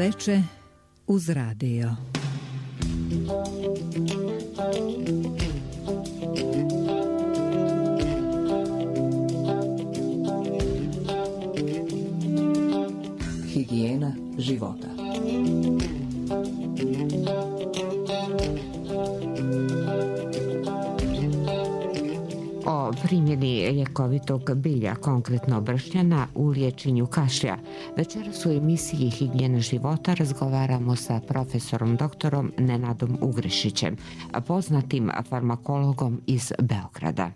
veče uz radio. Higijena života. O primjeni ljekovitog bilja, konkretno bršnjana, u liječenju kašlja. Večeras u emisiji Higijena života razgovaramo sa profesorom doktorom Nenadom Ugrešićem, poznatim farmakologom iz Beograda.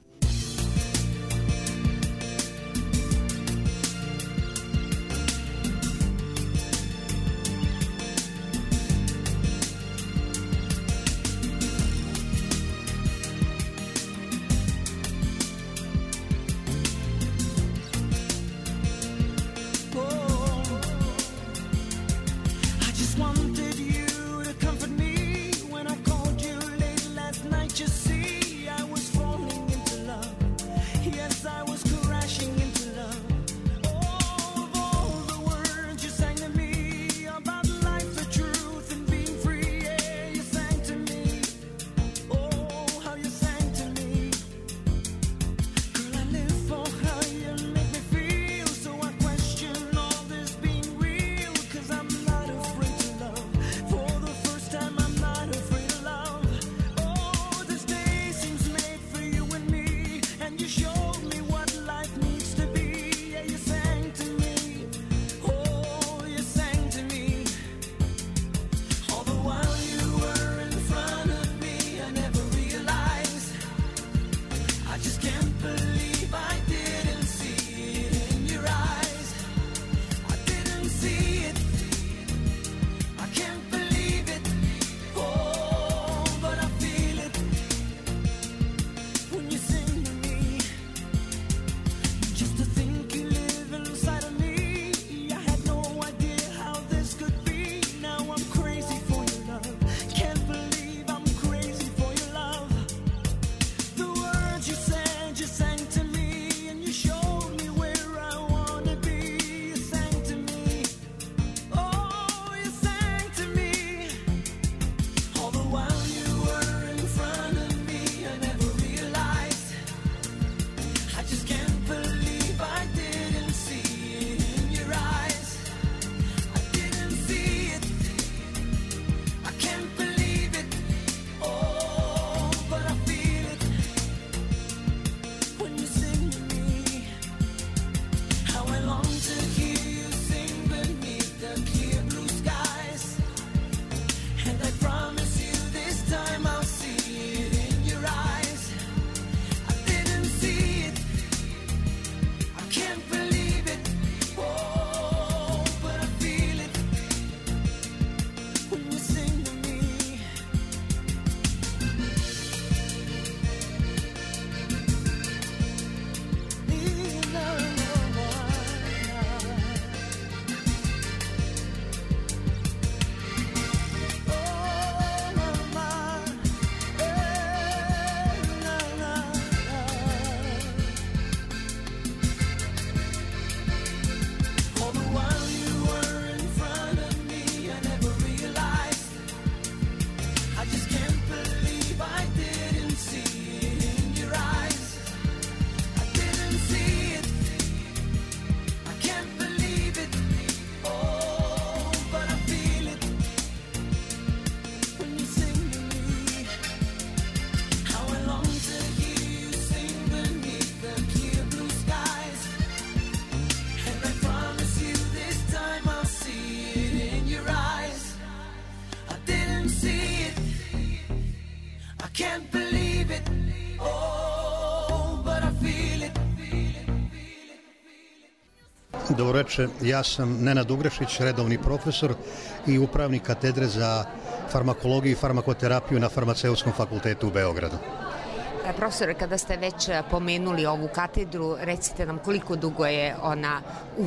Dobro večer, ja sam Nenad Ugrešić, redovni profesor i upravnik katedre za farmakologiju i farmakoterapiju na Farmaceutskom fakultetu u Beogradu. Profesore, kada ste već pomenuli ovu katedru, recite nam koliko dugo je ona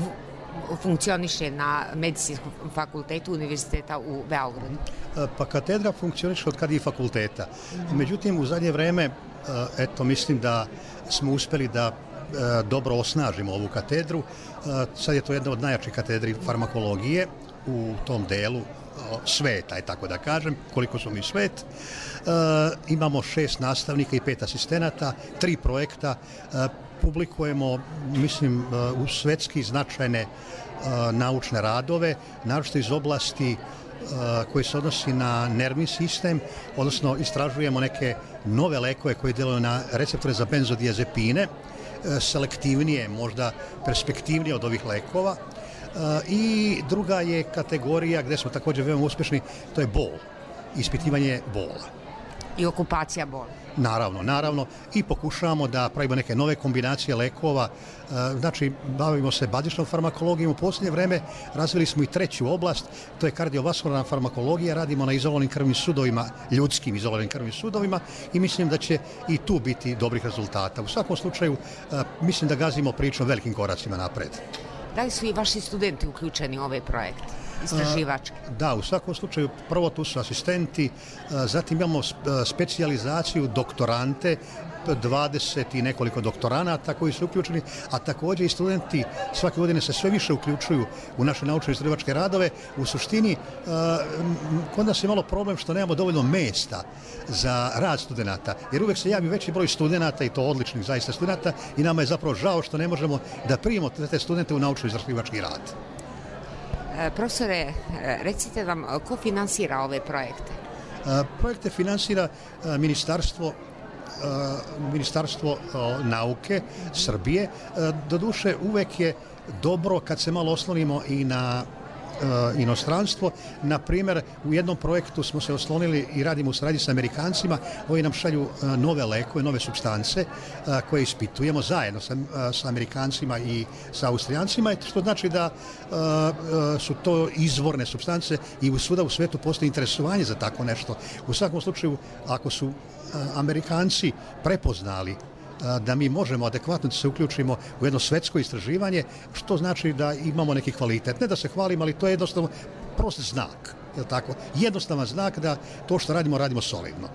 funkcioniše na Medicinskom fakultetu Univerziteta u Beogradu? Pa katedra funkcioniše od kada i fakulteta. Međutim, u zadnje vreme, mislim da smo uspeli da dobro osnažimo ovu katedru. Sad je to jedna od najjačih katedri farmakologije u tom delu sveta, tako da kažem, koliko smo mi svet. Imamo 6 nastavnika i 5 asistenata, 3 projekta, publikujemo, mislim, u svetski značajne naučne radove, naročito iz oblasti koji se odnosi na nervni sistem, odnosno istražujemo neke nove lekove koji djeluju na receptore za benzodiazepine, selektivnije, možda perspektivnije od ovih lekova. I druga je kategorija gdje smo također veoma uspješni, to je bol, ispitivanje bola. I okupacija bola. Naravno. I pokušavamo da pravimo neke nove kombinacije lekova. Znači, bavimo se bazičnom farmakologijom. U posljednje vreme razvili smo i treću oblast, to je kardiovaskularna farmakologija. Radimo na izolovanim krvnim sudovima, ljudskim izolovanim krvnim sudovima i mislim da će i tu biti dobrih rezultata. U svakom slučaju, mislim da gazimo prilično velikim koracima napred. Da li su i vaši studenti uključeni u ovaj projekt? Istraživački? Da, u svakom slučaju prvo tu su asistenti, zatim imamo specijalizaciju doktorante, 20 i nekoliko doktoranata koji su uključeni, a također i studenti svake godine se sve više uključuju u naše naučno-istraživačke radove. U suštini, kod nas je malo problem što nemamo dovoljno mjesta za rad studenata, jer uvijek se javi veći broj studenata i to odličnih zaista studenata i nama je zapravo žao što ne možemo da primimo te studente u naučno-istraživački rad. Profesore, recite nam, ko finansira ove projekte? Projekte finansira Ministarstvo nauke Srbije. Doduše, uvek je dobro kad se malo oslonimo i na inostranstvo. Na primjer, u jednom projektu smo se oslonili i radimo u saradnji sa Amerikancima. Oni nam šalju nove lekove, nove supstance koje ispitujemo zajedno sa Amerikancima i sa Austrijancima, što znači da su to izvorne supstance i svuda u svetu postoji interesovanje za tako nešto. U svakom slučaju, ako su Amerikanci prepoznali da mi možemo adekvatno da se uključimo u jedno svetsko istraživanje, što znači da imamo neki kvalitet. Ne da se hvalim, ali to je jednostavno prost znak. Je li tako? Jednostavan znak da to što radimo solidno.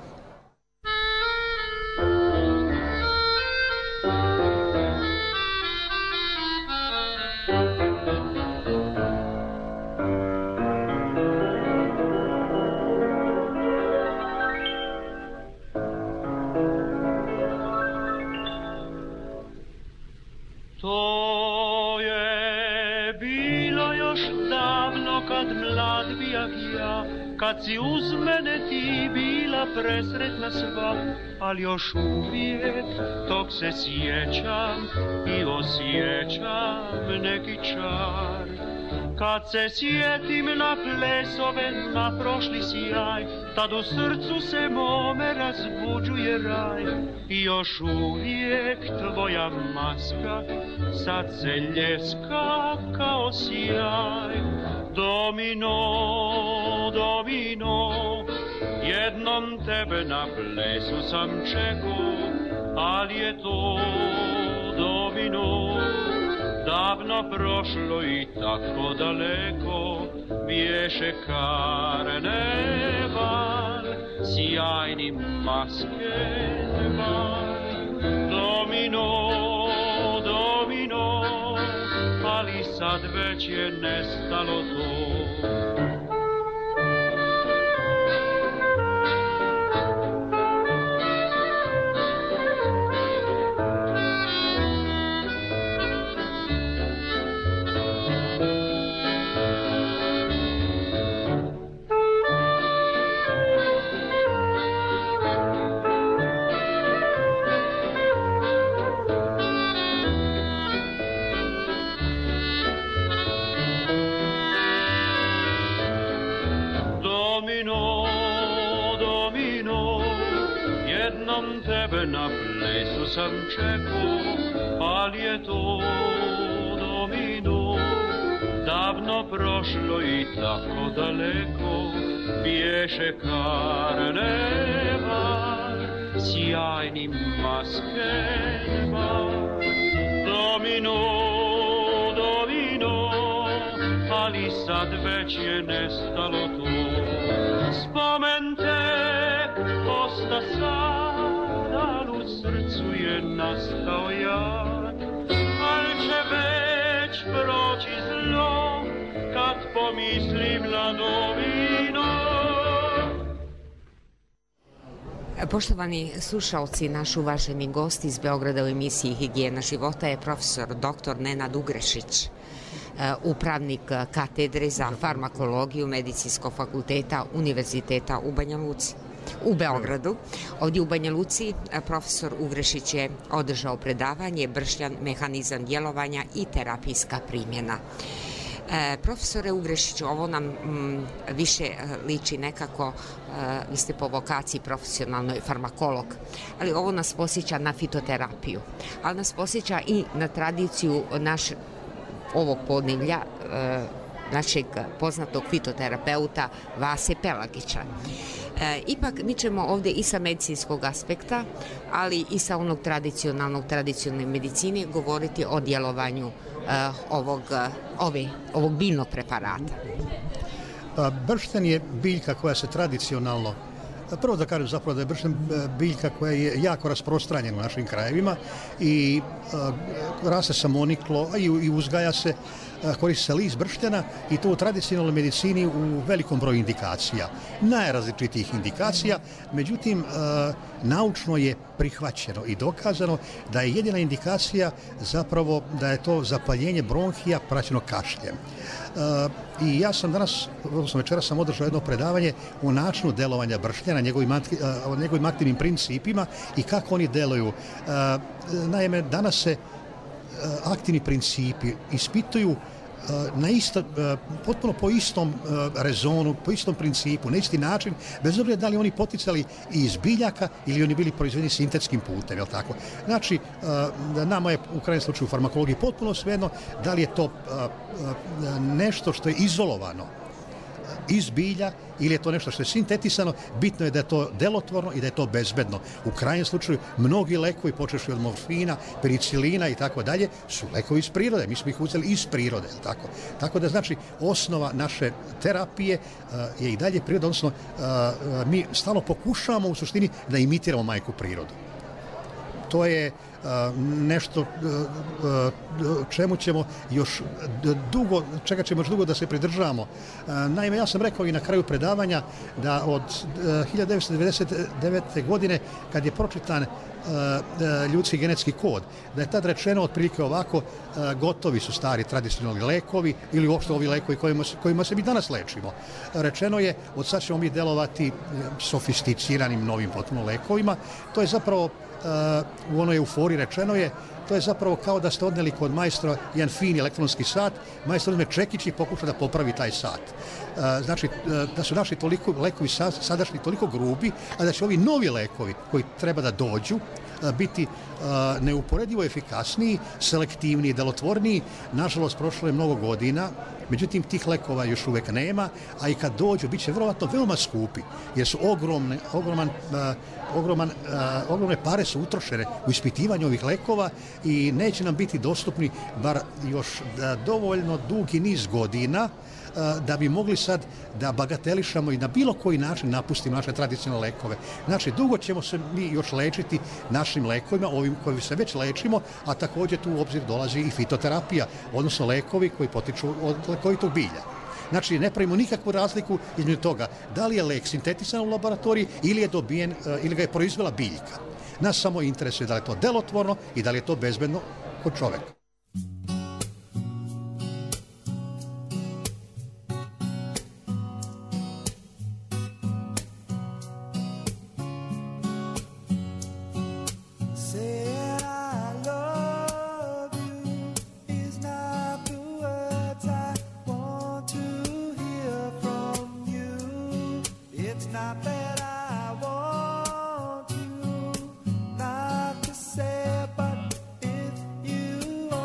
Kad si uz mene ti bila presretna sva, ali još uvijek tog se sjećam i osjećam neki čar. Kad se sjetim na plesove, na prošli sjaj, tad u srcu se mome razbuđuje raj. I još uvijek tvoja maska sad se ljeska kao sjaj. Domino, jednom tebe na plesu sam čekao, ali je to domino davno prošlo i tako daleko. Bješe karneval, sjajni maskeval. Domino, ali sad već je nestalo to. Na plesu sam čekao, ali je to domino davno prošlo i tako daleko. Bješe karneval, sjajni maskeval. Domino, ali sad već je nestalo to. Spomen tek osta sad, u srcu je nastao jad, al će već proći zlo kad pomisli vladovina. Poštovani slušalci, naš uvaženi gost iz Beograda u emisiji Higijena života je profesor dr. Nenad Ugrešić, upravnik katedre za farmakologiju Medicinskog fakulteta Univerziteta u Banja Luci. U Beogradu. Ovdje u Banja Luci profesor Ugrešić je održao predavanje Bršljan, mehanizam djelovanja i terapijska primjena. Profesore Ugrešiću, ovo nam više liči nekako, vi ste po vokaciji profesionalnoj farmakolog, ali ovo nas posjeća na fitoterapiju, ali nas posjeća i na tradiciju ovog podneblja, našeg poznatog fitoterapeuta Vase Pelagića. Ipak mi ćemo ovdje i sa medicinskog aspekta, ali i sa onog tradicionalne medicine govoriti o djelovanju ovog biljnog preparata. Bršten je biljka koja se tradicionalno, prvo da kažem zapravo da je bršten biljka koja je jako rasprostranjena u našim krajevima i raste samoniklo i uzgaja se, koristi se list brštena i to u tradicionalnoj medicini u velikom broju indikacija, najrazličitijih indikacija, međutim naučno je prihvaćeno i dokazano da je jedina indikacija zapravo da je to zapaljenje bronhija praćeno kašljem. I ja sam danas, odnosno večeras sam održao jedno predavanje o načinu delovanja brštljena, o njegovim aktivnim principima i kako oni deluju. Naime, danas se aktivni principi ispituju potpuno po istom rezonu, po istom principu, na isti način, bez obzira da li oni poticali iz biljaka ili oni bili proizvedeni sintetskim putem, jel tako? Znači, nama je u krajnjem slučaju u farmakologiji potpuno svejedno da li je to nešto što je izolovano iz bilja ili je to nešto što je sintetisano, bitno je da je to delotvorno i da je to bezbedno. U krajnjem slučaju mnogi lekovi, počevši od morfina, penicilina i tako dalje, su lekovi iz prirode. Mi smo ih uzeli iz prirode, tako? Tako da znači osnova naše terapije je i dalje priroda, odnosno mi stalno pokušavamo u suštini da imitiramo majku prirodu. To je nešto čemu ćemo još dugo, čega ćemo još dugo da se pridržavamo. Naime, ja sam rekao i na kraju predavanja da od 1999. godine kad je pročitan ljudski genetski kod, da je tad rečeno otprilike ovako, gotovi su stari tradicionalni lekovi ili uopšte ovi lekovi kojima se mi danas lečimo. Rečeno je, od sad ćemo mi delovati sofisticiranim novim potpuno lekovima. To je zapravo u onoj euforiji rečeno je, to je zapravo kao da ste odneli kod majstora jedan fin elektronski sat, majstor uzme čekić i pokuša da popravi taj sat. Znači, da su naši lekovi sadašnji toliko grubi, a da će ovi novi lekovi koji treba da dođu biti neuporedivo efikasniji, selektivniji, delotvorniji. Nažalost, prošlo je mnogo godina, međutim, tih lekova još uvek nema, a i kad dođu, bit će vjerovatno veoma skupi, jer su ogromne pare su utrošene u ispitivanju ovih lekova i neće nam biti dostupni bar još dovoljno dugi niz godina da bi mogli sad da bagatelišamo i na bilo koji način napustimo naše tradicionalne lekove. Znači, dugo ćemo se mi još lečiti našim lekovima, ovim koji se već lečimo, a također tu u obzir dolazi i fitoterapija, odnosno lekovi koji potiču od lekovitog bilja. Znači, ne pravimo nikakvu razliku između toga da li je lek sintetisan u laboratoriji ili je dobijen, ili ga je proizvela biljka. Nas samo interesuje da li je to delotvorno i da li je to bezbedno kod čoveka. But if you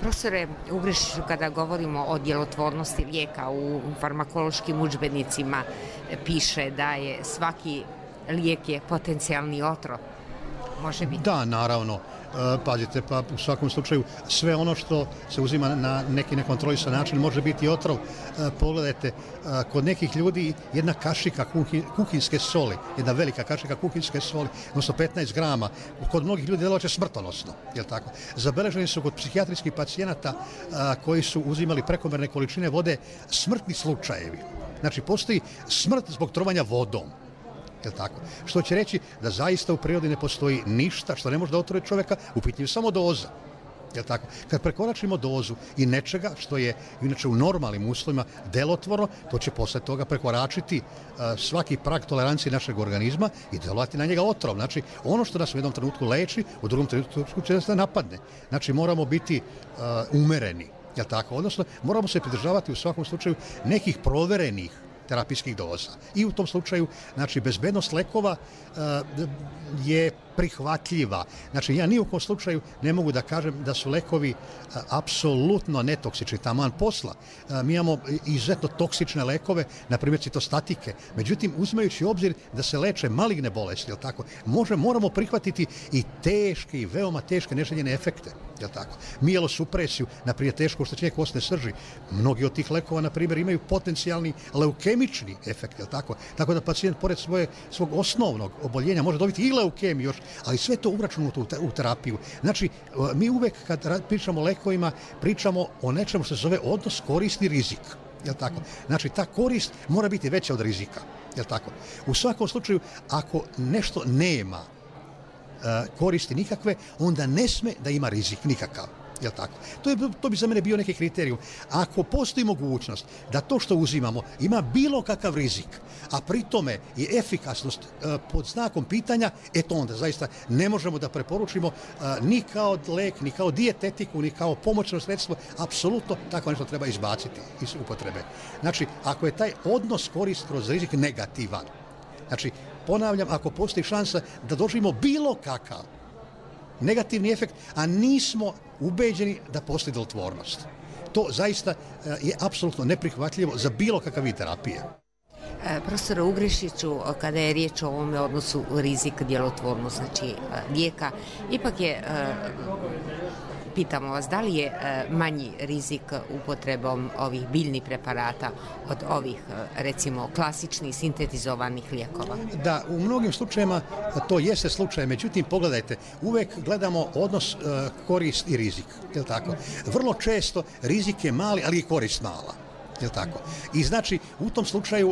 Profesore Ugrešiću, kada govorimo o djelotvornosti lijeka u farmakološkim udžbenicima piše da je svaki lijek je potencijalni otrov. Može biti? Da, naravno. Pazite, pa u svakom slučaju sve ono što se uzima na neki nekontrolisan način može biti otrov. Pogledajte, kod nekih ljudi jedna kašika kuhinjske soli, jedna velika kašika kuhinjske soli, odnosno 15 grama, kod mnogih ljudi djelovat će smrtonosno. Jel tako? Zabeleženi su kod psihijatrijskih pacijenata koji su uzimali prekomjerne količine vode smrtni slučajevi. Znači, postoji smrt zbog trovanja vodom. Jel tako? Što će reći da zaista u prirodi ne postoji ništa što ne može da otruje čovjeka, u pitanju samo doza. Jel tako? Kad prekoračimo dozu i nečega što je inače u normalnim uslovima delotvorno, to će posle toga prekoračiti svaki prag tolerancije našeg organizma i delovati na njega otrov. Znači, ono što nas u jednom trenutku leči, u drugom trenutku će nas napadne. Znači, moramo biti umereni. Jel tako? Odnosno, moramo se pridržavati u svakom slučaju nekih proverenih terapijskih doza. I u tom slučaju, znači, bezbednost lekova je prihvatljiva. Znači, ja ni u kom slučaju ne mogu da kažem da su lekovi apsolutno netoksični, taman posla. Mi imamo izuzetno toksične lekove, na primjer citostatike. Međutim, uzimajući u obzir da se leče maligne bolesti, jel tako, moramo prihvatiti i teške i veoma teške neželjene efekte, jel tako. Mijelosupresiju, na primjer teško oštećenje kostne srži. Mnogi od tih lekova, na primjer, imaju potencijalni leukemični efekt, jel tako. Tako da pacijent, pored svog osnovnog oboljenja, može dobiti i leukemiju još, ali sve to uračunato u terapiju. Znači, mi uvek kad pričamo o lekovima, pričamo o nečemu što se zove odnos korisni rizik. Jel tako? Znači, ta korist mora biti veća od rizika. Jel tako? U svakom slučaju, ako nešto nema koristi nikakve, onda ne sme da ima rizik nikakav. Jel tako? To bi za mene bio neki kriterijum. Ako postoji mogućnost da to što uzimamo ima bilo kakav rizik, a pri tome je efikasnost pod znakom pitanja, to onda zaista ne možemo da preporučimo ni kao lek, ni kao dijetetiku, ni kao pomoćno sredstvo. Apsolutno tako nešto treba izbaciti iz upotrebe. Znači, ako je taj odnos korist kroz rizik negativan, znači, ponavljam, ako postoji šansa da doživimo bilo kakav negativni efekt, a nismo ubeđeni da postoji delotvornost. To zaista je apsolutno neprihvatljivo za bilo kakav vid terapije. Profesore Ugrešiću, kada je riječ o ovome odnosu rizik, djelotvornost, znači lijeka, ipak je, pitamo vas, da li je manji rizik upotrebom ovih biljnih preparata od ovih, recimo, klasičnih sintetizovanih lijekova? Da, u mnogim slučajevima to jeste slučaj, međutim, pogledajte, uvek gledamo odnos korist i rizik, je li tako? Vrlo često rizik je mali, ali i korist mala, je li tako? I znači, u tom slučaju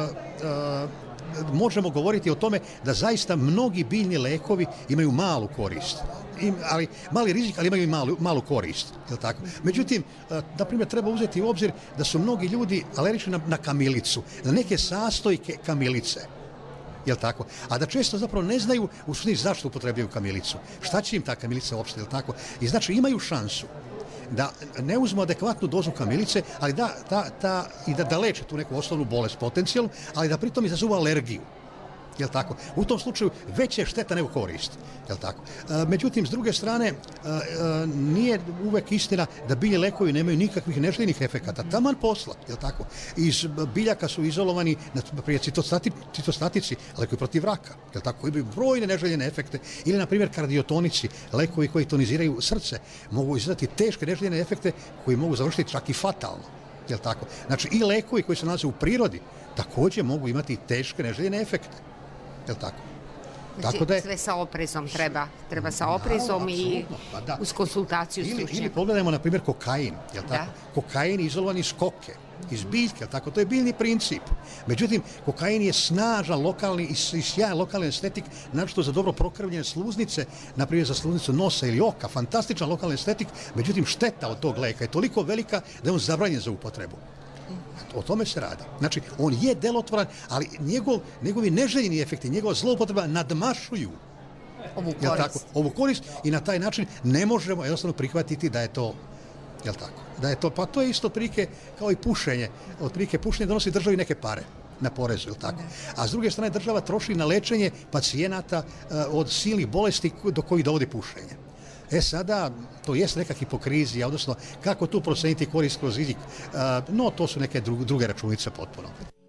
možemo govoriti o tome da zaista mnogi biljni lekovi imaju malu korist. Ali mali rizik, ali imaju i malu korist. Je li tako? Međutim, na primjer, treba uzeti u obzir da su mnogi ljudi alergični na kamilicu, na neke sastojke kamilice. Je li tako? A da često zapravo ne znaju u suštini zašto upotrebljaju kamilicu. Šta će im ta kamilica uopšte, je li tako? I znači imaju šansu da ne uzmu adekvatnu dozu kamilice, ali da leče tu neku osnovnu bolest potencijalnu, ali da pritom izazuva alergiju. Jel tako? U tom slučaju veća je šteta nego korist. Jel tako? Međutim, s druge strane, nije uvek istina da biljni lekovi nemaju nikakvih neželjenih efekata. Taman posla, jel tako? Iz biljaka su izolovani, na primjer, citostatici, lekovi protiv raka, jel tako? Koji imaju brojne neželjene efekte. Ili, na primjer, kardiotonici, lekovi koji toniziraju srce, mogu izazvati teške neželjene efekte koji mogu završiti čak i fatalno. Jel tako? Znači, i lekovi koji se nalaze u prirodi također mogu imati teške neželjene efekte. Jel tako? Znači, tako da je, sve sa oprezom treba sa oprezom i uz konsultaciju stručnjaka. Ili pogledajmo, na primjer, kokain. Jel tako? Kokain je izolovan iz koke, iz biljke, jel tako? To je biljni princip. Međutim, kokain je snažan lokalni i sjajan lokalni estetik, naročito za dobro prokrvljene sluznice, na primjer za sluznicu nosa ili oka, fantastičan lokalni estetik, međutim, šteta od tog leka je toliko velika da je on zabranjen za upotrebu. O tome se radi. Znači, on je delotvoran, ali njegovi neželjeni efekti, njegova zloupotreba nadmašuju ovu korist i na taj način ne možemo jednostavno prihvatiti da je to, jel tako? Pa to je isto otprilike kao i pušenje. Otprilike pušenje donosi državi neke pare na porezu, jel tako? A s druge strane država troši na lečenje pacijenata od silnih bolesti do kojih dovodi pušenje. Sada, to jest neka hipokrizija, odnosno kako tu proceniti korist kroz rizik, no to su neke druge računice potpuno.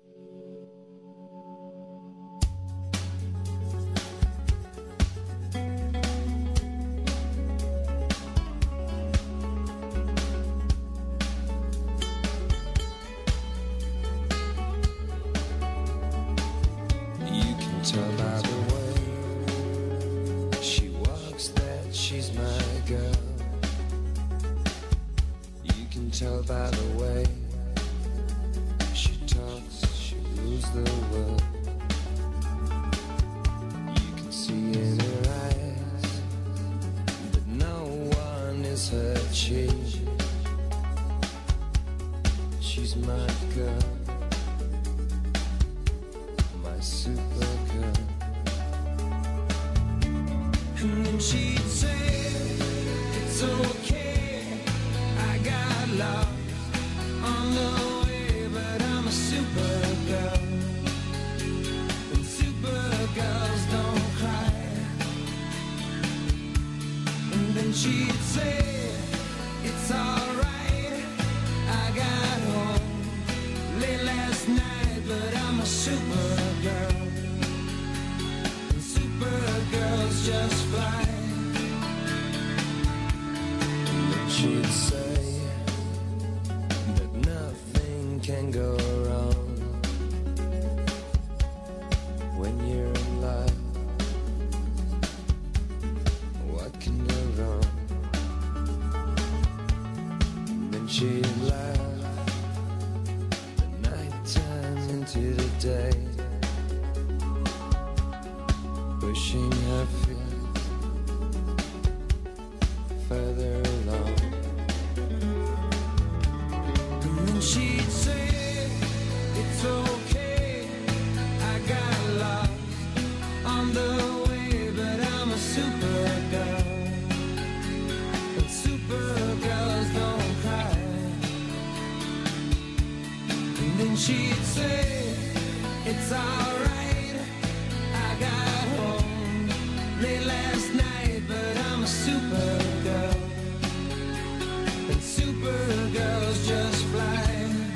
Tell by the way she talks, she rules the world. You can see in her eyes that no one is her chief. She's my girl, my super girl. And then she'd say, it's okay, I got lost on the way, but I'm a supergirl, and supergirls don't cry. And then she'd say, it's alright, I got home late last night, but I'm a supergirl, and supergirls just fly. And then she'd say that nothing can go wrong when you're in love. What can go wrong? And then she'd laugh the night time into the day, pushing her feet further along. And then she'd say, it's okay, I got lost on the way, but I'm a supergirl, and supergirls don't cry. And then she'd say, it's alright, I got home late last night, but I'm a supergirl, and supergirls just fly.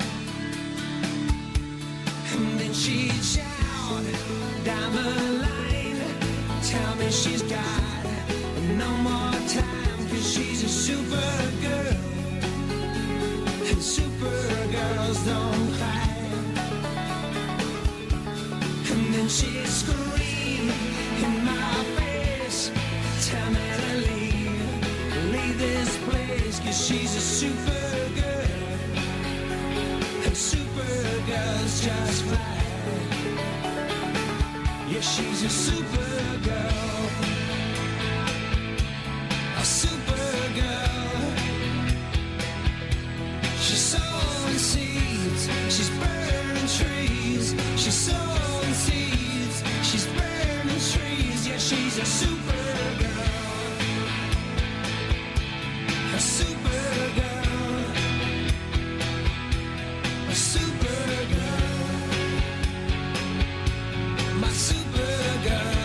And then she'd shout down the line, tell me she's got no more time, 'cause she's a supergirl, and supergirls don't cry. And then she'd scream in my face, tell me to leave this place, 'cause she's a supergirl, and supergirls just fly. Yeah, she's a supergirl, a supergirl. She's sowing seeds, she's burning trees. She's sowing seeds, she's burning trees. Yeah, she's a supergirl, a supergirl, a supergirl, my supergirl.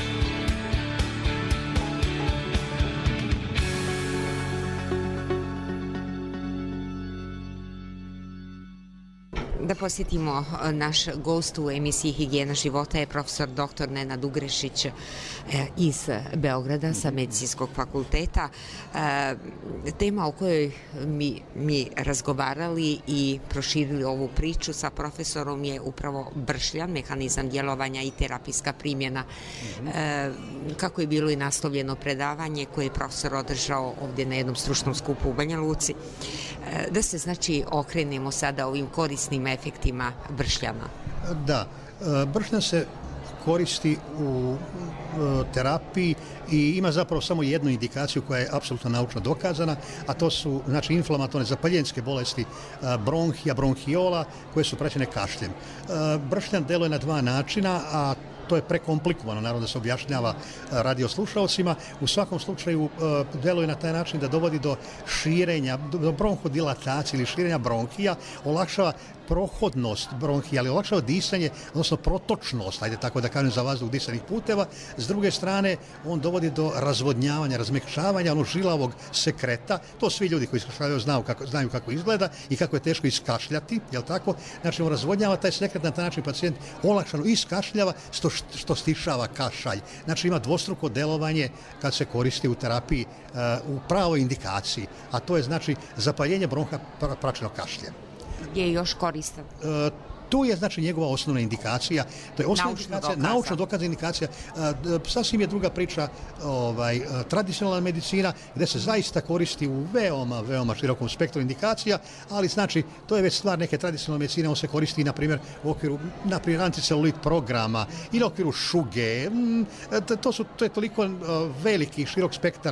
Da posjetimo, naš gost u emisiji Higijena života je profesor dr. Nenad Ugrešić iz Beograda sa Medicinskog fakulteta. Tema o kojoj mi razgovarali i proširili ovu priču sa profesorom je upravo bršljan, mehanizam djelovanja i terapijska primjena. Kako je bilo i naslovljeno predavanje koje je profesor održao ovdje na jednom stručnom skupu u Banja Luci. Da se znači okrenemo sada ovim korisnim efektima bršljana. Da, bršljan se koristi u terapiji i ima zapravo samo jednu indikaciju koja je apsolutno naučno dokazana, a to su znači inflamatorne zapaljenske bolesti bronhija, bronhiola koje su praćene kašljem. Bršljan deluje na dva načina, a to je prekomplikovano, naravno da se objašnjava radioslušalcima. U svakom slučaju deluje na taj način da dovodi do širenja, do bronhodilatacije ili širenja bronhija, olakšava prohodnost bronhija, ali olakšava disanje, odnosno protočnost, ajde tako da kažem, za vazduh disanih puteva. S druge strane, on dovodi do razvodnjavanja, razmekšavanja onog žilavog sekreta. To svi ljudi koji iskašljavaju znaju kako izgleda i kako je teško iskašljati, jel tako? Znači, on razvodnjava taj sekret, na taj način pacijent olakšano iskašljava, što stišava kašalj. Znači, ima dvostruko delovanje kad se koristi u terapiji u pravoj indikaciji, a to je znači zapaljenje bronha praćeno kašljem. Gdje je još koristan? Tu je znači njegova osnovna indikacija, to je osnovna indikacija, naučno dokazana indikacija. Sasvim je druga priča tradicionalna medicina gdje se zaista koristi u veoma širokom spektru indikacija, ali znači to je već stvar neke tradicionalne medicine, on se koristi na primjer u okviru anticelulit programa ili u okviru šuge. To je toliko veliki širok spektar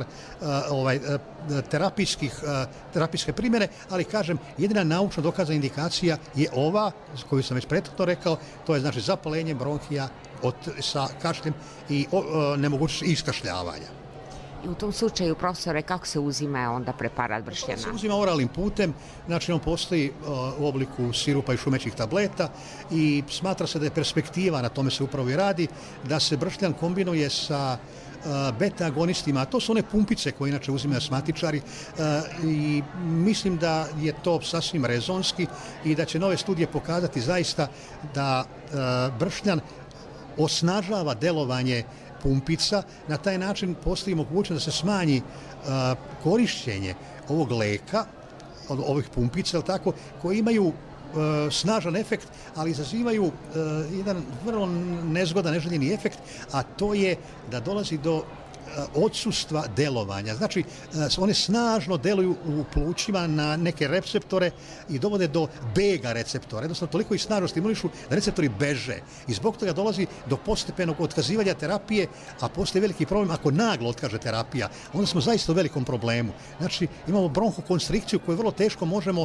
terapijske primjene, ali kažem, jedina naučno dokazana indikacija je ova koju sam već prethodno rekao, to je znači zapalenje bronhija sa kašljem i nemogućnost iskašljavanja. I u tom slučaju, profesore, kako se uzima onda preparat bršljana? Se uzima oralnim putem, znači on postoji u obliku sirupa i šumećih tableta i smatra se da je perspektiva, na tome se upravo i radi, da se bršljan kombinuje sa beta agonistima, a to su one pumpice koje inače uzimaju asmatičari i mislim da je to sasvim rezonski i da će nove studije pokazati zaista da bršljan osnažava delovanje pumpica. Na taj način postoji mogućnost da se smanji korišćenje ovog leka, ovih pumpica, tako, koji imaju snažan efekt, ali izazivaju jedan vrlo nezgodan, neželjeni efekt, a to je da dolazi do odsustva delovanja. Znači, one snažno deluju u plućima na neke receptore i dovode do bega receptora. Jednostavno, toliko ih snažno stimulišu da receptori beže. I zbog toga dolazi do postepenog otkazivanja terapije, a postoji veliki problem ako naglo otkaže terapija. Onda smo zaista u velikom problemu. Znači, imamo bronhokonstrikciju koju vrlo teško možemo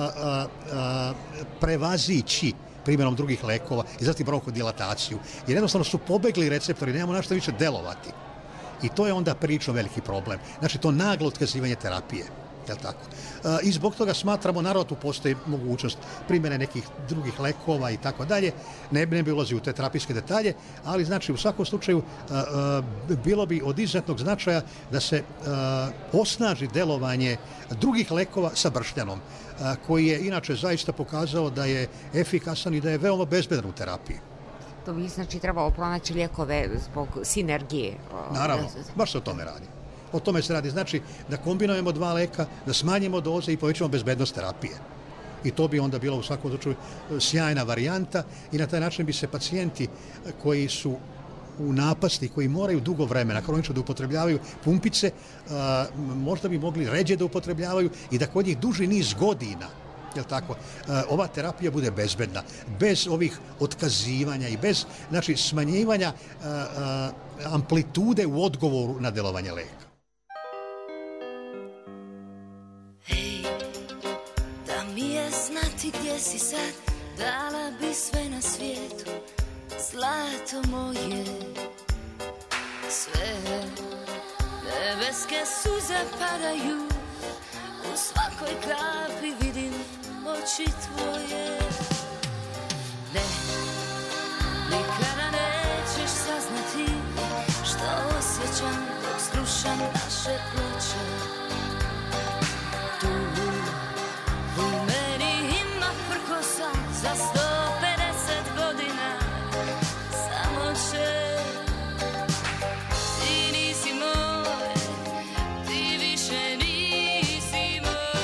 prevazići primjenom drugih lekova i zatim bronhodilataciju. Jer jednostavno su pobegli receptori, nemamo na što više delovati. I to je onda prilično veliki problem. Znači, to naglo otkazivanje terapije. Jel tako? I zbog toga smatramo, naravno, tu postoji mogućnost primjene nekih drugih lekova i tako dalje. Ne bi ulazio u te terapijske detalje, ali znači u svakom slučaju bilo bi od izuzetnog značaja da se osnaži delovanje drugih lekova sa bršljanom, koji je inače zaista pokazao da je efikasan i da je veoma bezbedan u terapiji. To bi znači trebalo pronaći lijekove zbog sinergije. Naravno, baš se o tome radi. O tome se radi, znači da kombinujemo dva leka, da smanjimo doze i povećamo bezbednost terapije. I to bi onda bilo u svakom slučaju sjajna varijanta i na taj način bi se pacijenti koji su u napasti, koji moraju dugo vremena kronično da upotrebljavaju pumpice, možda bi mogli ređe da upotrebljavaju i da kod njih duži niz godina, jel tako, ova terapija bude bezbedna, bez ovih otkazivanja i bez, znači, smanjivanja amplitude u odgovoru na delovanje leka. Hej, da mi je znati gdje si sad, dala bi sve na svijetu, zlato moje. Sve nebeske suze padaju, u svakoj kapi vidim oči tvoje. Ne, nikada nećeš saznati što osjećam dok skrušam naše ploče. Tu u meni ima prkosa za 150 godina, samo će. Ti nisi moj, ti više nisi moj.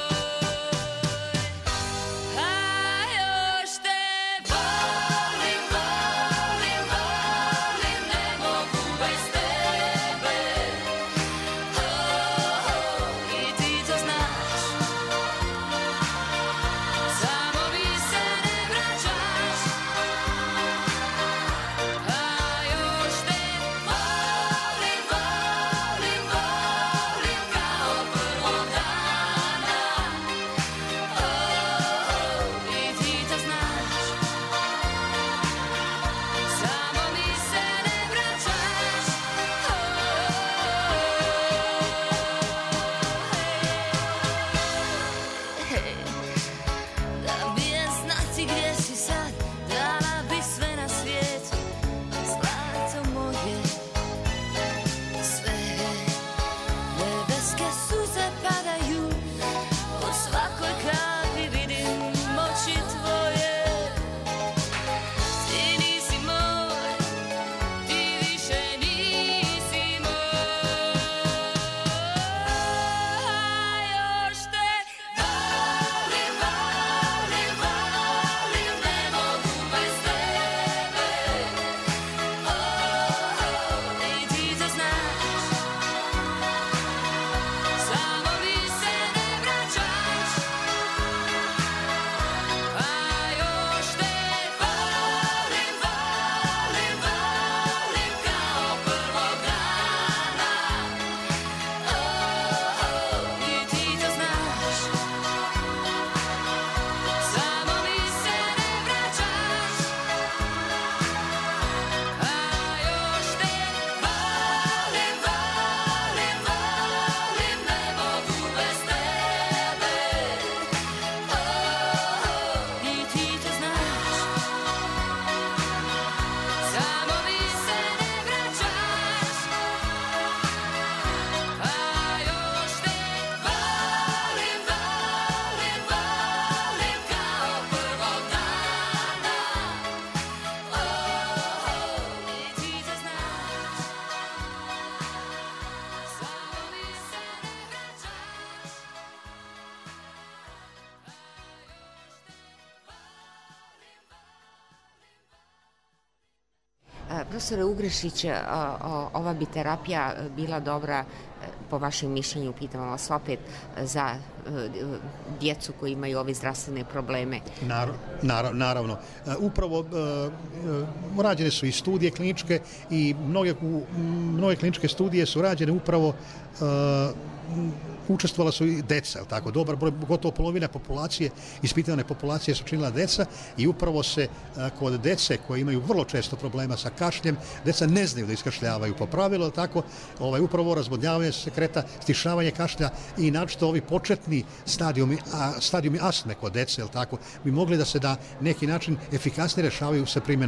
A još te volim, volim, volim, ne mogu bez tebe. I ti to znaš, samo mi se ne Profesore Ugrešić, ova bi terapija bila dobra, po vašem mišljenju, pitam vas opet, za djecu koji imaju ove zdravstvene probleme? Naravno. Upravo rađene su i studije kliničke i mnoge kliničke studije su rađene upravo učestvovala su i deca, tako, dobar broj, gotovo polovina populacije, ispitivane populacije su činila deca i upravo se kod dece koji imaju vrlo često problema sa kašljem, deca ne znaju da iskašljavaju po pravilu, tako, upravo razvodnjavanje sekreta, stišavanje kašlja i naročito ovi početni stadijumi astme kod dece, tako, bi mogli da se na neki način efikasnije rešavaju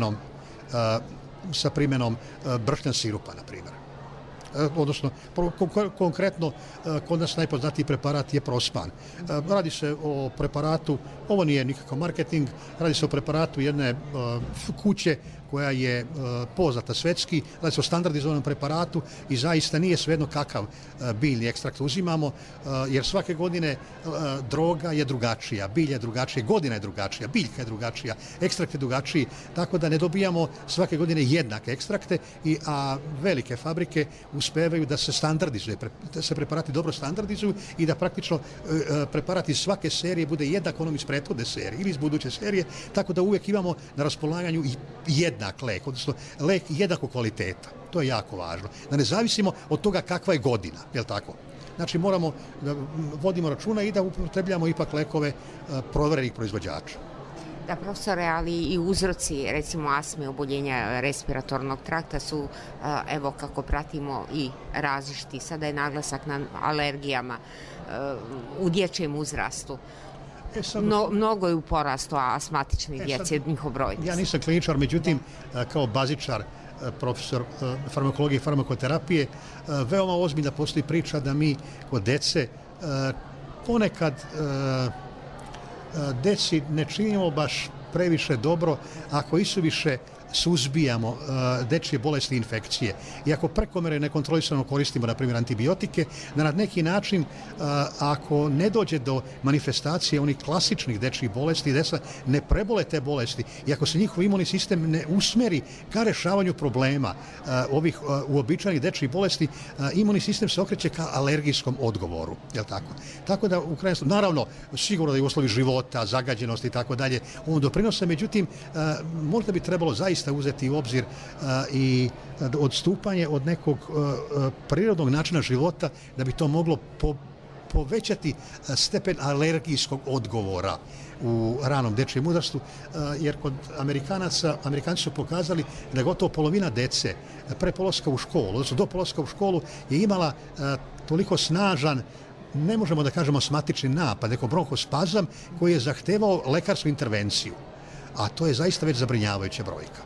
sa primenom bršljan sirupa, na primjer. Odnosno, konkretno, kod nas najpoznatiji preparat je Prospan. Radi se o preparatu, ovo nije nikakav marketing, radi se o preparatu jedne kuće koja je poznata svetski, radi se o standardizovanom preparatu i zaista nije svejedno kakav biljni ekstrakt uzimamo, jer svake godine droga je drugačija, bilje je drugačije, godina je drugačija, biljka je drugačija, ekstrakt je drugačiji, tako da ne dobijamo svake godine jednake ekstrakte, a velike fabrike uspevaju da se standardizuje, da se preparati dobro standardizuju i da praktično preparat iz svake serije bude jednak onom iz prethodne serije ili iz buduće serije, tako da uvijek imamo na raspolaganju jednak lek, odnosno lek jednako kvaliteta. To je jako važno. Da ne zavisimo od toga kakva je godina, je li tako? Znači moramo da vodimo računa i da upotrebljamo ipak lekove proverenih proizvođača. Da, profesore, ali i uzroci, recimo astme, oboljenja respiratornog trakta su, evo kako pratimo, i različiti. Sada je naglasak na alergijama u dječjem uzrastu. Mnogo je u porastu astmatičnih djece, njihov broj. Ja nisam kliničar, međutim, kao bazičar, profesor farmakologije i farmakoterapije, veoma ozbiljna postoji priča da mi kod dece ponekad deci ne činimo baš previše dobro ako isuviše suzbijamo dečje bolesti i infekcije. I ako prekomjerno nekontrolisano koristimo, na primjer, antibiotike, da na neki način, ako ne dođe do manifestacije onih klasičnih dečjih bolesti, deca ne prebole te bolesti i ako se njihov imunni sistem ne usmeri ka rešavanju problema ovih uobičajenih dečjih bolesti, imunni sistem se okreće ka alergijskom odgovoru. Je li tako? Tako da, u krajnjem, naravno, sigurno da je uslovi života, zagađenost i tako dalje, on doprinose, međutim, možda bi trebalo zaista uzeti u obzir i odstupanje od nekog prirodnog načina života da bi to moglo povećati stepen alergijskog odgovora u ranom dečjem uzrastu, jer kod Amerikanci su pokazali da gotovo polovina dece pre polaska u školu, odnosno do polaska u školu je imala toliko snažan, ne možemo da kažemo astmatični napad, neko bronhospazam koji je zahtevao lekarsku intervenciju. A to je zaista već zabrinjavajuća brojka.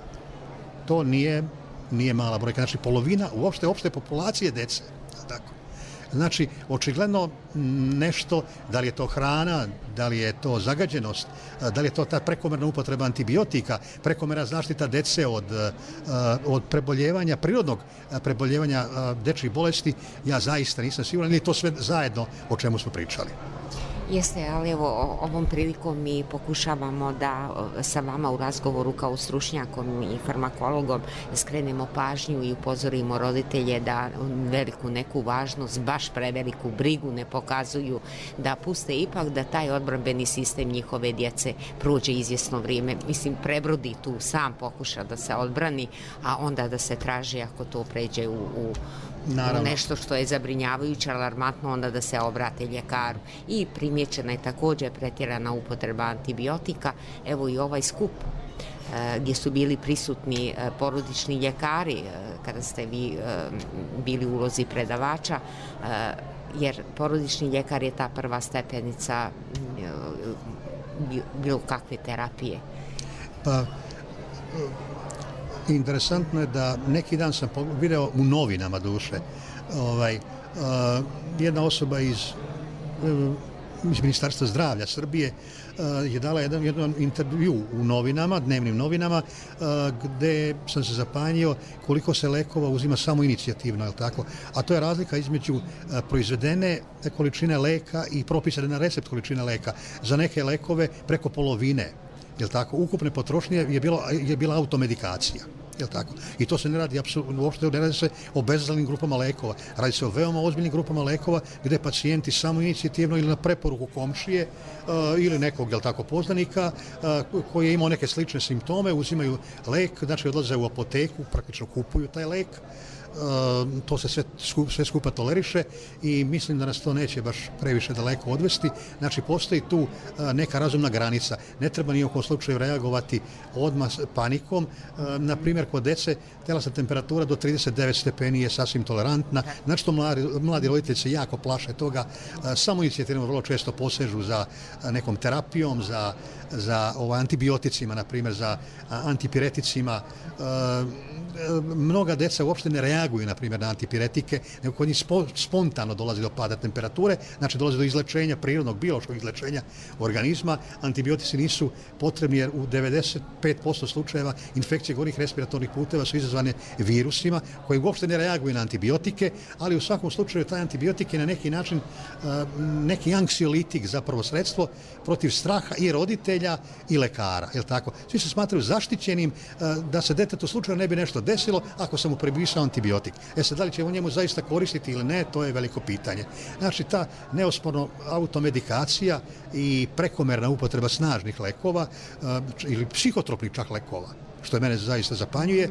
To nije mala brojka. Znači, polovina opšte populacije dece. Tako. Znači, očigledno nešto, da li je to hrana, da li je to zagađenost, da li je to ta prekomerna upotreba antibiotika, prekomerna zaštita dece od preboljevanja, prirodnog preboljevanja dečjih bolesti, ja zaista nisam siguran, ili to sve zajedno o čemu smo pričali. Jeste, ali evo, ovom prilikom mi pokušavamo da sa vama u razgovoru kao stručnjakom i farmakologom skrenemo pažnju i upozorimo roditelje da veliku neku važnost, baš preveliku brigu ne pokazuju, da puste ipak da taj odbrambeni sistem njihove djece prođe izvjesno vrijeme. Mislim, prebrodi tu, sam pokuša da se odbrani, a onda da se traži ako to pređe u nešto što je zabrinjavajuće, alarmantno, onda da se obrate ljekaru. I primjećena je također pretjerana upotreba antibiotika. Evo i ovaj skup gdje su bili prisutni porodični ljekari kada ste vi bili u ulozi predavača, jer porodični ljekar je ta prva stepenica bilo kakve terapije. Pa, interesantno je da neki dan sam video u novinama duše jedna osoba iz Ministarstva zdravlja Srbije je dala jedan intervju u novinama, dnevnim novinama, gde sam se zapanjio koliko se lekova uzima samo inicijativno, je li tako? A to je razlika između proizvedene količine leka i propisane na recept količine leka. Za neke lekove preko polovine, je li tako? Ukupne potrošnje je bila automedikacija. Jel tako? I to se ne radi apsolutno, uopšte ne radi se o bezazlenim grupama lekova. Radi se o veoma ozbiljnim grupama lekova gde pacijenti samo inicijativno ili na preporuku komšije ili nekog, jel tako, poznanika koji je imao neke slične simptome, uzimaju lek, znači odlaze u apoteku, praktično kupuju taj lek. To se sve skupa toleriše i mislim da nas to neće baš previše daleko odvesti. Znači, postoji tu neka razumna granica. Ne treba ni u kom slučaju reagovati odmah panikom. Na primjer, kod dece telesna temperatura do 39 stepeni je sasvim tolerantna. Znači, to mladi roditelji se jako plaše toga. Samo inicijativno vrlo često posežu za nekom terapijom, za antibioticima, na primjer, za antipireticima. Mnoga deca uopšte ne reaguju, na primjer, na antipiretike, nego kod njih spontano dolazi do pada temperature, znači dolazi do izlečenja, prirodnog, biološkog izlečenja organizma. Antibiotici nisu potrebni jer u 95% slučajeva infekcije gornjih respiratornih puteva su izazvane virusima koji uopšte ne reaguju na antibiotike, ali u svakom slučaju taj antibiotik je na neki način neki anksiolitik, zapravo sredstvo protiv straha i roditelja i lekara, je li tako? Svi se smatraju zaštićenim da se detetu slučajno ne bi nešto desilo ako sam mu prepisao antibiotik. Sad, da li će u njemu zaista koristiti ili ne, to je veliko pitanje. Znači, ta neosporno automedikacija i prekomerna upotreba snažnih lekova ili psihotropnih čak lekova, što je mene zaista zapanjuje,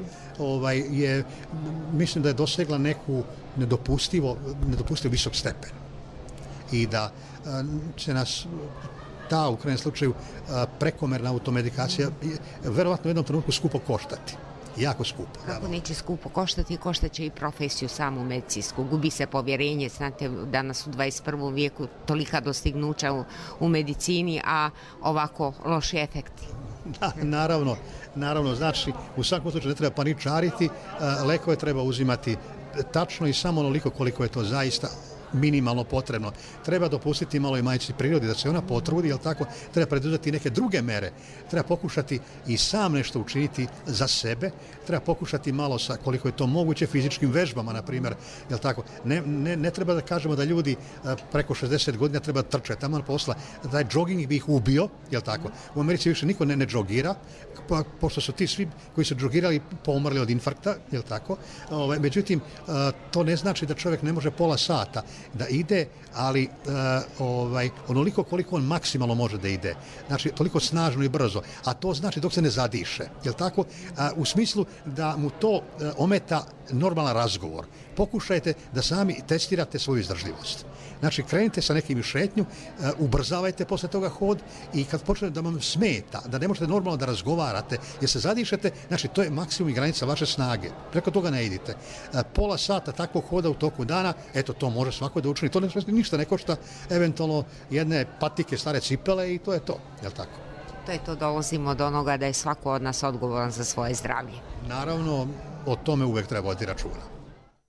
mislim da je dosegla neku nedopustivo visok stepen. I da će nas ta, u krajnjem slučaju, prekomerna automedikacija verovatno u jednom trenutku skupo koštati. Jako skupo. Kako neće skupo koštati, koštaće i profesiju samu medicinsku. Gubi se povjerenje, znate, danas u 21. vijeku tolika dostignuća u medicini, a ovako loši efekti. Da, naravno, znači, u svakom slučaju ne treba paničariti, lekove treba uzimati tačno i samo onoliko koliko je to zaista minimalno potrebno. Treba dopustiti malo i majci prirodi da se ona potrudi, jel tako? Treba preduzeti neke druge mere. Treba pokušati i sam nešto učiniti za sebe. Treba pokušati malo sa, koliko je to moguće, fizičkim vežbama, na primjer, jel tako? Ne treba da kažemo da ljudi preko 60 godina treba trče tamo posla. Taj džoging bi ih ubio, jel tako? U Americi više niko ne džogira, pošto su ti svi koji su džogirali pomrli od infarkta, jel tako? Međutim, to ne znači da čovjek ne može pola sata da ide, ali onoliko koliko on maksimalno može da ide. Znači, toliko snažno i brzo. A to znači dok se ne zadiše. Jel tako? U smislu da mu to ometa normalan razgovor. Pokušajte da sami testirate svoju izdržljivost. Znači, krenite sa nekim šetnju, ubrzavajte posle toga hod i kad počne da vam smeta, da ne možete normalno da razgovarate, jer se zadišete, znači, to je maksimum i granica vaše snage. Preko toga ne idite. Pola sata takvog hoda u toku dana, eto, to može svako da učini. To ništa ne košta, eventualno jedne patike, stare cipele i to je to. Jel tako? To je to, dolazimo do onoga da je svako od nas odgovoran za svoje zdravlje. Naravno, o tome uvek treba voditi računa.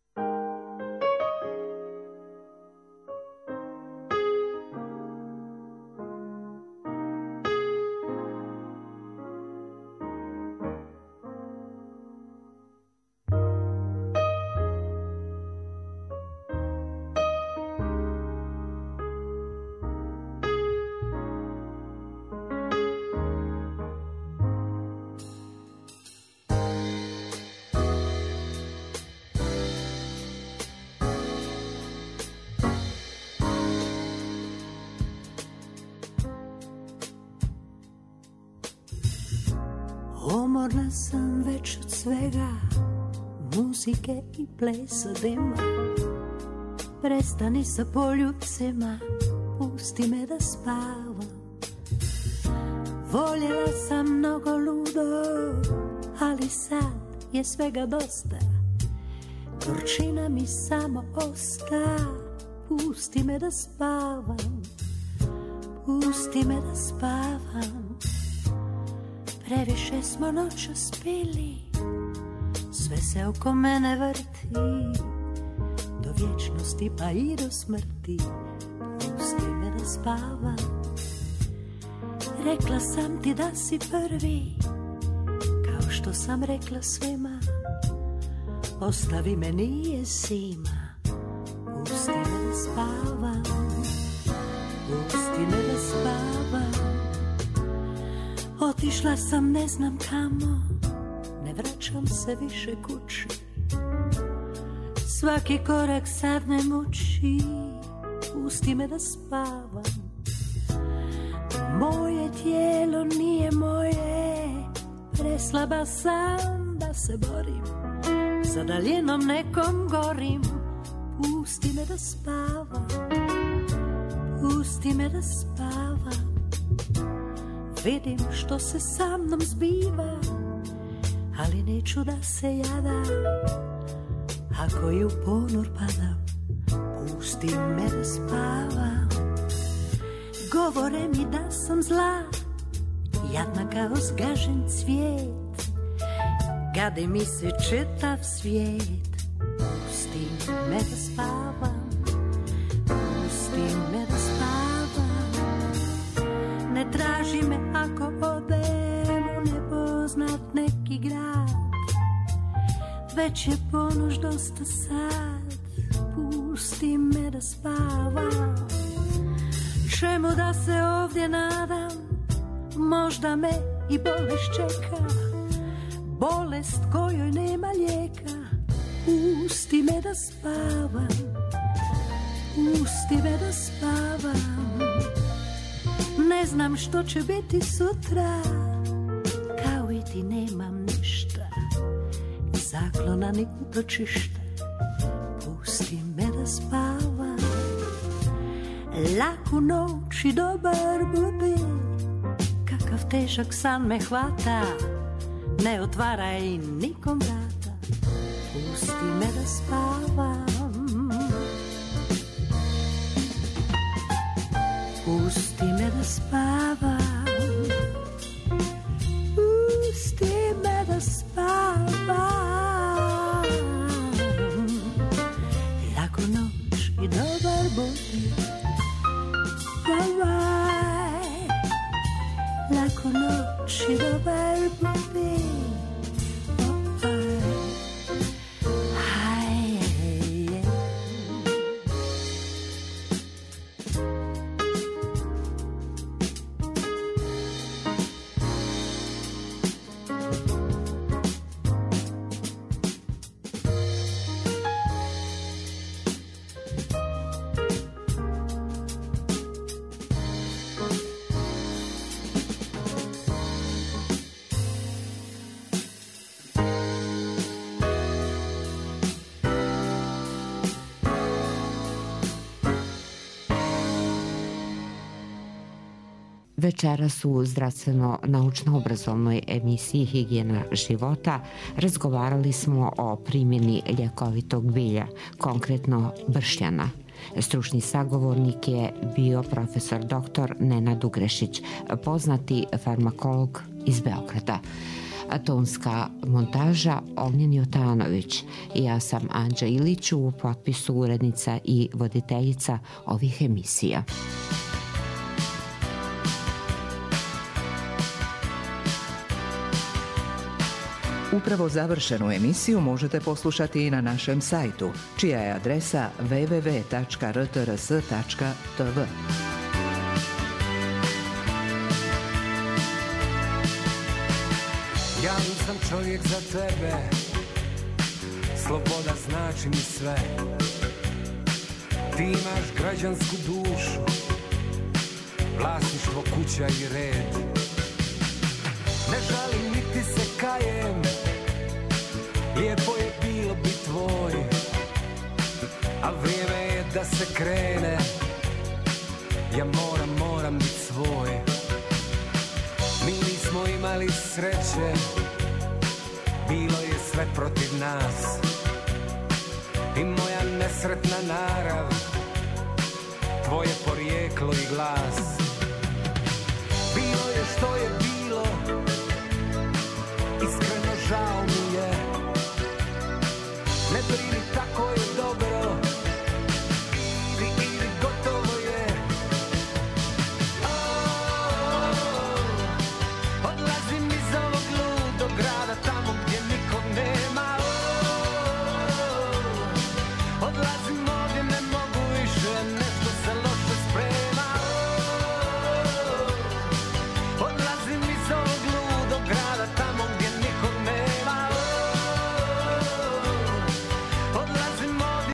Umorna sam već od svega, muzike i plesa dima. Prestani sa poljupcima, pusti me da spavam. Voljela sam mnogo ludo, ali sad je svega dosta. Gorčina mi samo osta, pusti me da spavam. Pusti me da spavam. Previše smo noćas pili, sve se oko mene vrti, do vječnosti pa i do smrti, pusti me da spavam. Rekla sam ti da si prvi, kao što sam rekla svima, ostavi me, nije zima, pusti me da spavam, pusti me da spavam. Otišla sam ne znam kamo, ne vraćam se više kući. Svaki korak sad me muči, pusti me da spavam. Moje tijelo nije moje, preslaba sam da se borim. Za daljinom nekom gorim, pusti me da spavam. Pusti me da spavam. Vidim što se sa mnom zbiva, ali neću da se jadam. Ako i u ponor padam, pusti me da spavam. Govore mi da sam zla, jadna kao zgažen cvijet. Gade mi se čitav svijet. Pusti me da spavam. Pusti me da spavam. Ne traži me ako odem u nepoznat neki grad. Već je ponoć dosta sad, pusti me da spavam. Čemu da se ovdje nadam, možda me i bolest čeka. Bolest kojoj nema lijeka, pusti me da spavam. Pusti me da spavam. Ne znam što će biti sutra, kao i ti nemam ništa, zaklona ni utočišta. Pusti me da spavam. Laku noć i dobar budi, kakav težak san me hvata. Ne otvaraj nikom vrata, pusti me da spavam. Pusti me da spavam. Pusti me da spavam. Laku noć i dobar budi, laku noć i dobar budi. Večeras u zdravstveno-naučno-obrazovnoj emisiji Higijena života razgovarali smo o primjeni ljekovitog bilja, konkretno bršljana. Stručni sagovornik je bio profesor dr. Nenad Ugrešić, poznati farmakolog iz Beograda. Tonska montaža Ognjen Jotanović. Ja sam Anđa Ilić, u potpisu urednica i voditeljica ovih emisija. Upravo završenu emisiju možete poslušati i na našem sajtu, čija je adresa www.rtrs.tv. Ja nisam čovjek za tebe, sloboda znači mi sve. Ti imaš građansku dušu, vlasništvo, kuća i red. Ne žalim niti se kajem, lijepo je bilo bit tvoj, a vrijeme je da se krene. Ja moram bit svoj. Mi nismo imali sreće, bilo je sve protiv nas. I moja nesretna narav, tvoje porijeklo i glas. Bilo je što je bilo,